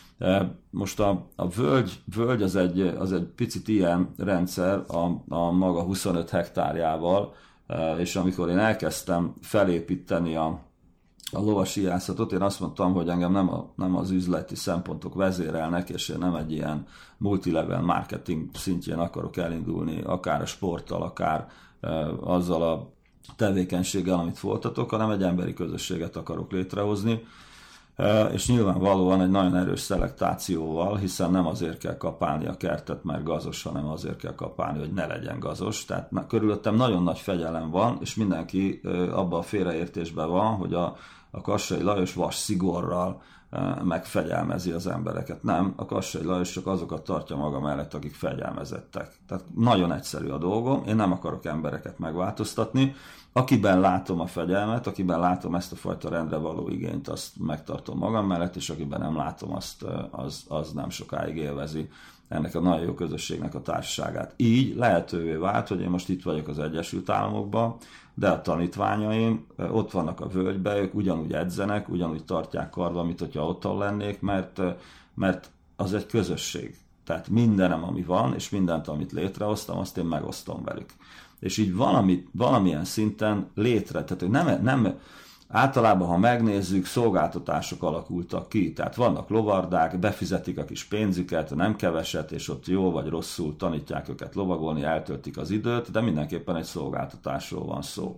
Most a, a völgy, völgy az, egy, az egy picit ilyen rendszer a, a maga huszonöt hektárjával, és amikor én elkezdtem felépíteni a a lovasíjászatot, én azt mondtam, hogy engem nem, a, nem az üzleti szempontok vezérelnek, és én nem egy ilyen multilevel marketing szintjén akarok elindulni, akár a sporttal, akár e, azzal a tevékenységgel, amit folytatok, hanem egy emberi közösséget akarok létrehozni, e, és nyilvánvalóan egy nagyon erős szelektációval, hiszen nem azért kell kapálni a kertet, mert gazos, hanem azért kell kapálni, hogy ne legyen gazos. Tehát na, körülöttem nagyon nagy fegyelem van, és mindenki e, abban a félreértésben van, hogy a a Kassai Lajos vas szigorral e, megfegyelmezi az embereket. Nem, a Kassai Lajos csak azokat tartja maga mellett, akik fegyelmezettek. Tehát nagyon egyszerű a dolgom, én nem akarok embereket megváltoztatni. Akiben látom a fegyelmet, akiben látom ezt a fajta rendre való igényt, azt megtartom magam mellett, és akiben nem látom, azt, az, az nem sokáig élvezi ennek a nagyon jó közösségnek a társaságát. Így lehetővé vált, hogy én most itt vagyok az Egyesült Államokban, de a tanítványaim ott vannak a völgyben, ők ugyanúgy edzenek, ugyanúgy tartják karba, mint hogyha otthon lennék, mert, mert az egy közösség. Tehát mindenem, ami van, és mindent, amit létrehoztam, azt én megosztom velük. És így valami, valamilyen szinten létre, tehát nem, nem általában, ha megnézzük, szolgáltatások alakultak ki, tehát vannak lovardák, befizetik a kis pénzüket, nem keveset, és ott jól vagy rosszul tanítják őket lovagolni, eltöltik az időt, de mindenképpen egy szolgáltatásról van szó.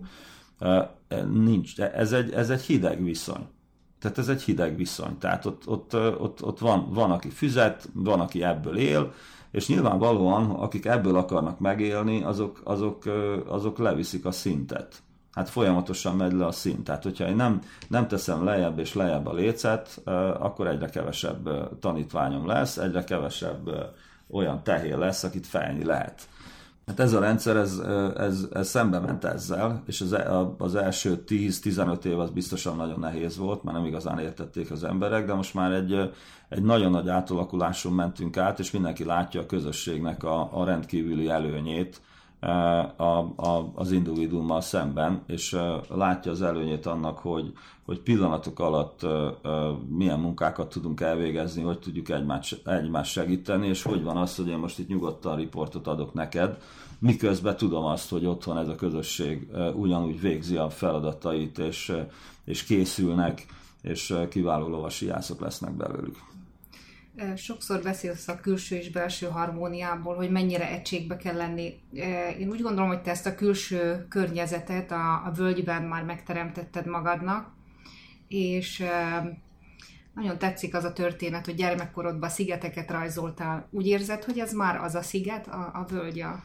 Nincs, ez egy, ez egy hideg viszony. Tehát ez egy hideg viszony. Tehát ott, ott, ott, ott van, van, aki fizet, van, aki ebből él, és nyilvánvalóan, akik ebből akarnak megélni, azok, azok, azok leviszik a szintet. Hát folyamatosan megy le a szint. Tehát, hogyha én nem, nem teszem lejjebb és lejjebb a lécet, akkor egyre kevesebb tanítványom lesz, egyre kevesebb olyan tehér lesz, akit fejni lehet. Hát ez a rendszer, ez, ez, ez szembe ment ezzel, és az, az első tíz-tizenöt év az biztosan nagyon nehéz volt, mert nem igazán értették az emberek, de most már egy, egy nagyon nagy átalakuláson mentünk át, és mindenki látja a közösségnek a, a rendkívüli előnyét a, a, az individuummal szemben, és látja az előnyét annak, hogy, hogy pillanatok alatt milyen munkákat tudunk elvégezni, hogy tudjuk egymást, egymást segíteni, és hogy van az, hogy én most itt nyugodtan riportot adok neked, miközben tudom azt, hogy otthon ez a közösség ugyanúgy végzi a feladatait, és, és készülnek, és kiváló lovasíjászok lesznek belőlük. Sokszor beszélsz a külső és belső harmóniából, hogy mennyire egységbe kell lenni. Én úgy gondolom, hogy te ezt a külső környezetet a, a völgyben már megteremtetted magadnak, és nagyon tetszik az a történet, hogy gyermekkorodban szigeteket rajzoltál. Úgy érzed, hogy ez már az a sziget, a, a völgy?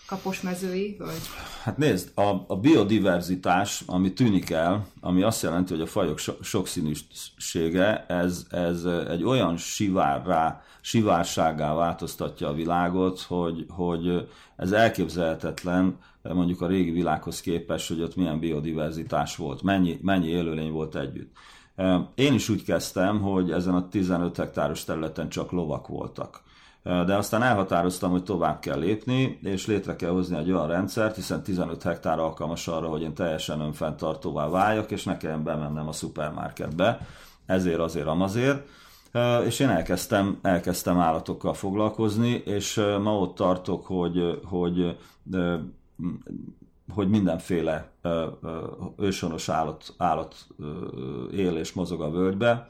Kaposmezői völgy? Hát nézd, a, a biodiverzitás, ami tűnik el, ami azt jelenti, hogy a fajok so, sokszínűsége, ez, ez egy olyan sivárrá, sivársággá változtatja a világot, hogy, hogy ez elképzelhetetlen, mondjuk a régi világhoz képest, hogy ott milyen biodiverzitás volt, mennyi, mennyi élőlény volt együtt. Én is úgy kezdtem, hogy ezen a tizenöt hektáros területen csak lovak voltak. De aztán elhatároztam, hogy tovább kell lépni, és létre kell hozni egy olyan rendszert, hiszen tizenöt hektár alkalmas arra, hogy én teljesen önfenntartóvá váljak, és ne kelljen bemennem a szupermarketbe, ezért, azért, amazért. És én elkezdtem, elkezdtem állatokkal foglalkozni, és ma ott tartok, hogy, hogy, hogy mindenféle őshonos állat, állat él és mozog a völgybe.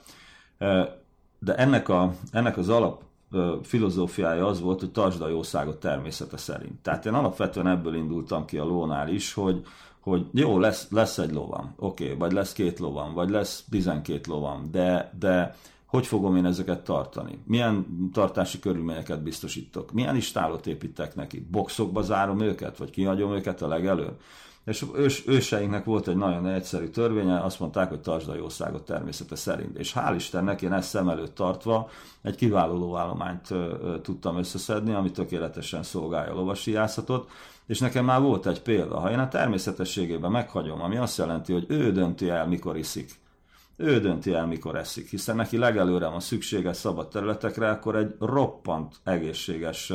De ennek, a, ennek az alap filozófiája az volt, hogy tartsd a jószágot természete szerint. Tehát én alapvetően ebből indultam ki a lónál is, hogy, hogy jó, lesz, lesz egy lovam, oké, okay, vagy lesz két lovam, vagy lesz tizenkét lovam, de, de hogy fogom én ezeket tartani? Milyen tartási körülményeket biztosítok? Milyen istálot építek neki? Boxokba zárom őket, vagy kihagyom őket a legelőbb? És ős, őseinknek volt egy nagyon egyszerű törvénye, azt mondták, hogy tartsd a jószágot természete szerint. És hál' Istennek én ezt szem előtt tartva egy kiváló lóállományt tudtam összeszedni, ami tökéletesen szolgálja a lovasijászatot, és nekem már volt egy példa. Ha én a természetességében meghagyom, ami azt jelenti, hogy ő dönti el, mikor iszik, ő dönti el, mikor eszik, hiszen neki legelőre van szüksége szabad területekre, akkor egy roppant egészséges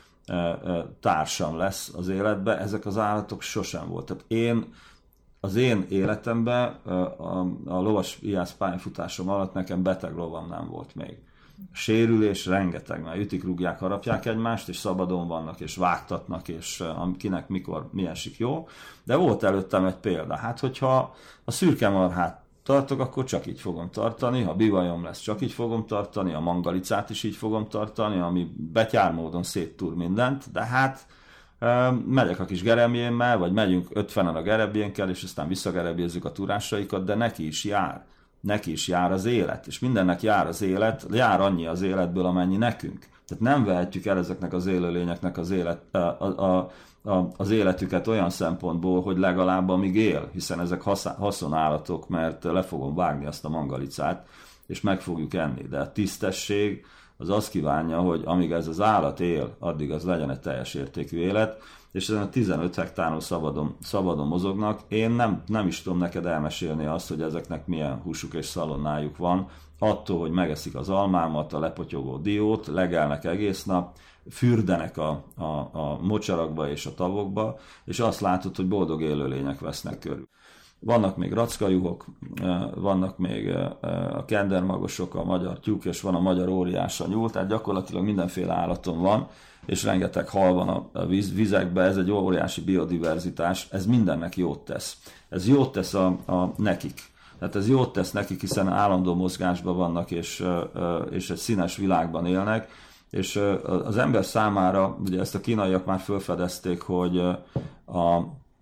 társam lesz az életbe, ezek az állatok sosem volt. Tehát én, az én életemben, a, a lovas ijász pályafutásom alatt nekem beteg lovam nem volt még. Sérülés rengeteg, mert ütik, rúgják, harapják egymást, és szabadon vannak, és vágtatnak, és kinek mikor, milyen esik jó. De volt előttem egy példa. Hát, hogyha a szürke marhát tartok, akkor csak így fogom tartani, ha bivajom lesz, csak így fogom tartani, a mangalicát is így fogom tartani, ami betyár módon széttúr mindent, de hát megyek a kis gerebjémmel, vagy megyünk ötvenen a gerebjénkkel, és aztán visszagerebjézzük a turásaikat, de neki is jár. Neki is jár az élet, és mindennek jár az élet, jár annyi az életből, amennyi nekünk. Tehát nem vehetjük el ezeknek az élőlényeknek az, élet, a, a, a, az életüket olyan szempontból, hogy legalább amíg él, hiszen ezek haszonállatok, mert le fogom vágni azt a mangalicát, és meg fogjuk enni. De a tisztesség az azt kívánja, hogy amíg ez az állat él, addig az legyen egy teljes értékű élet, és ezen a tizenöt hektáron szabadon, szabadon mozognak. Én nem, nem is tudom neked elmesélni azt, hogy ezeknek milyen húsuk és szalonnájuk van, attól, hogy megeszik az almámat, a lepotyogó diót, legelnek egész nap, fürdenek a, a, a mocsarakba és a tavokba, és azt látod, hogy boldog élőlények vesznek körül. Vannak még rackajuhok, vannak még a kendermagosok, a magyar tyúk, és van a magyar óriás a nyúl, tehát gyakorlatilag mindenféle állaton van, és rengeteg hal van a víz, vizekben, ez egy óriási biodiverzitás, ez mindennek jót tesz. Ez jót tesz a, a nekik. Tehát ez jót tesz nekik, hiszen állandó mozgásban vannak, és, és egy színes világban élnek, és az ember számára, ugye ezt a kínaiak már felfedezték, hogy a,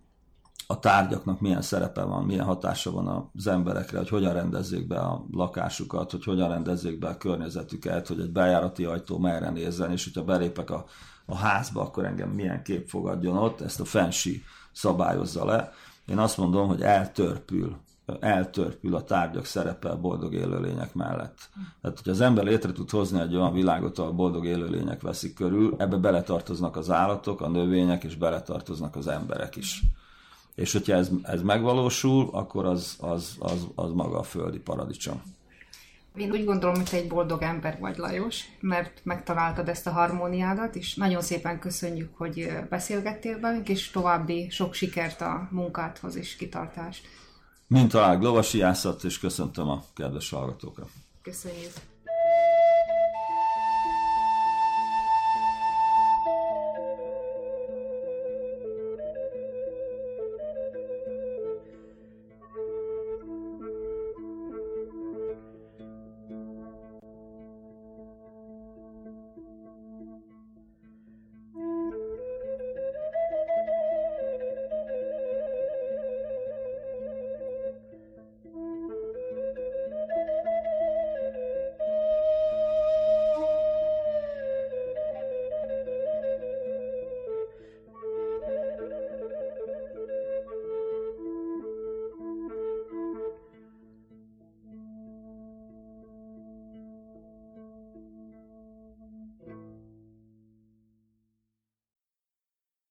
a tárgyaknak milyen szerepe van, milyen hatása van az emberekre, hogy hogyan rendezzék be a lakásukat, hogy hogyan rendezzék be a környezetüket, hogy egy bejárati ajtó merre nézzen, és hogyha belépek a, a házba, akkor engem milyen kép fogadjon ott, ezt a fensi szabályozza le. Én azt mondom, hogy eltörpül, eltörpül a tárgyak szerepe a boldog élőlények mellett. Tehát, hogyha az ember létre tud hozni egy olyan világot, ahol boldog élőlények veszik körül, ebbe beletartoznak az állatok, a növények, és beletartoznak az emberek is. És hogyha ez, ez megvalósul, akkor az, az, az, az maga a földi paradicsom. Én úgy gondolom, hogy te egy boldog ember vagy, Lajos, mert megtaláltad ezt a harmóniádat, és nagyon szépen köszönjük, hogy beszélgettél velünk, és további sok sikert a munkádhoz és kitartást. Mint találj lovasijásat, és köszöntöm a kedves hallgatókat. Köszönjük.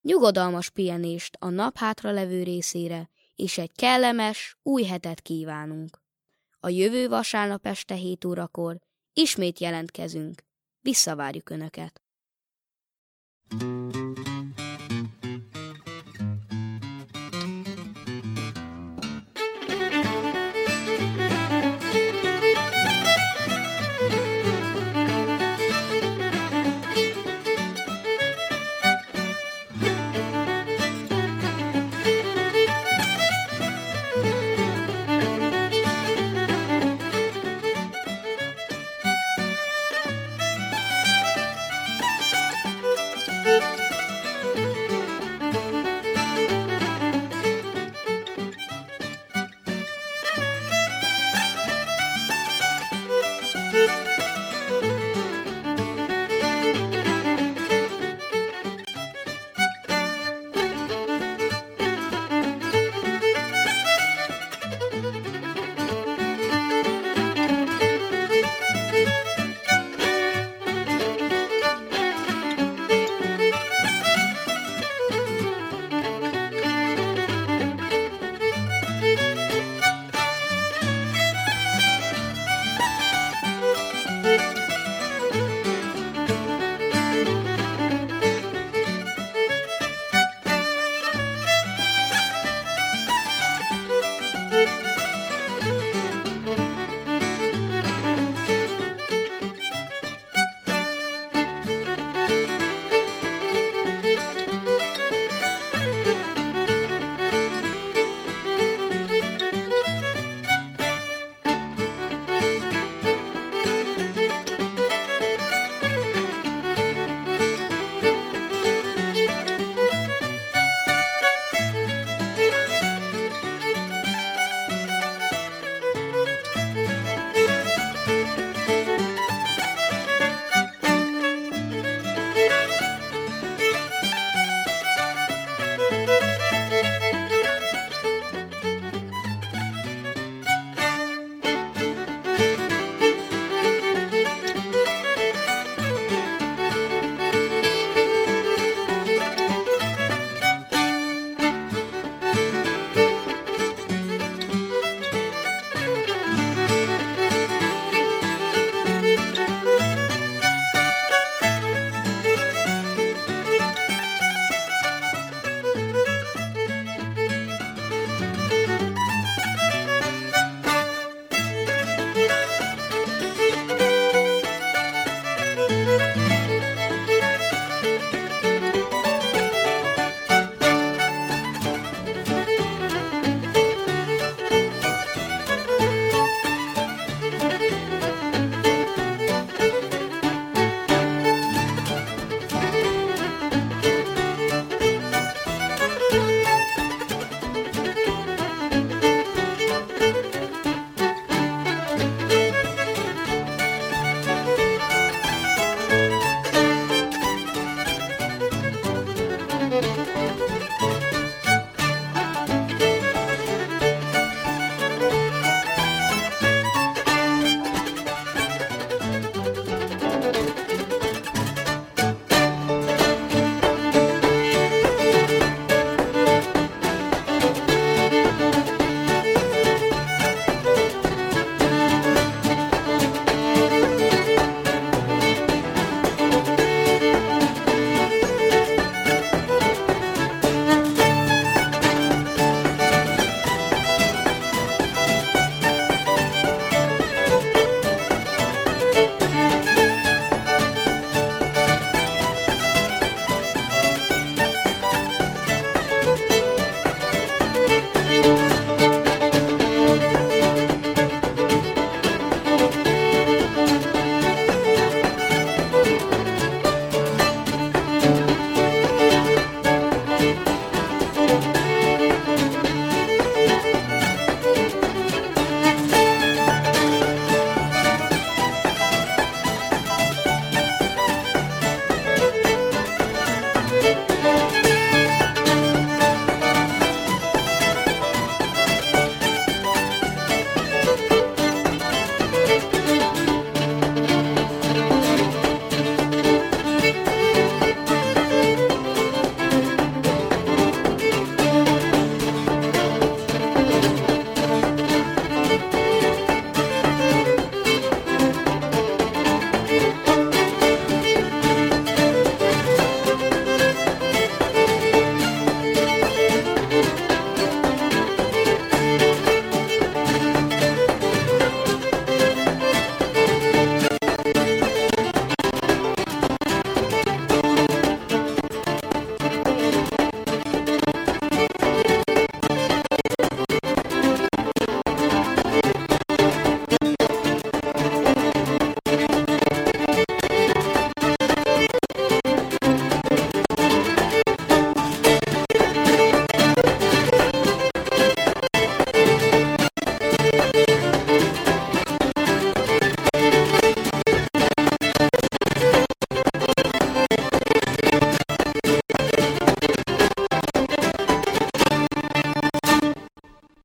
nyugodalmas pihenést a nap hátralevő részére, és egy kellemes, új hetet kívánunk. A jövő vasárnap este hét órakor ismét jelentkezünk. Visszavárjuk Önöket!